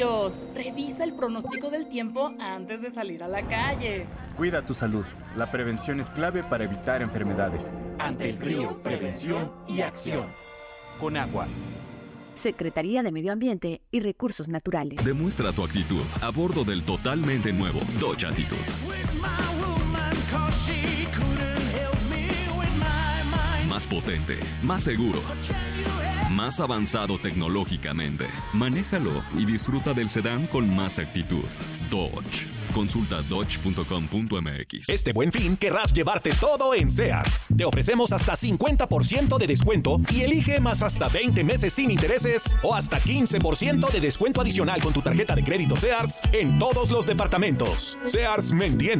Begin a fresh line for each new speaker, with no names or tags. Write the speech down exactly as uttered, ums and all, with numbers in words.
Revisa el pronóstico del tiempo antes de salir a la calle.
Cuida tu salud. La prevención es clave para evitar enfermedades.
Ante el frío, prevención y acción. Con agua.
Secretaría de Medio Ambiente y Recursos Naturales.
Demuestra tu actitud a bordo del totalmente nuevo Dodge Attitude. Más potente, más seguro, más avanzado tecnológicamente. Manéjalo y disfruta del sedán con más actitud. Dodge. Consulta dodge punto com punto m x.
Este Buen Fin querrás llevarte todo en Sears. Te ofrecemos hasta cincuenta por ciento de descuento y elige más hasta veinte meses sin intereses o hasta quince por ciento de descuento adicional con tu tarjeta de crédito Sears en todos los departamentos. Sears me entiende.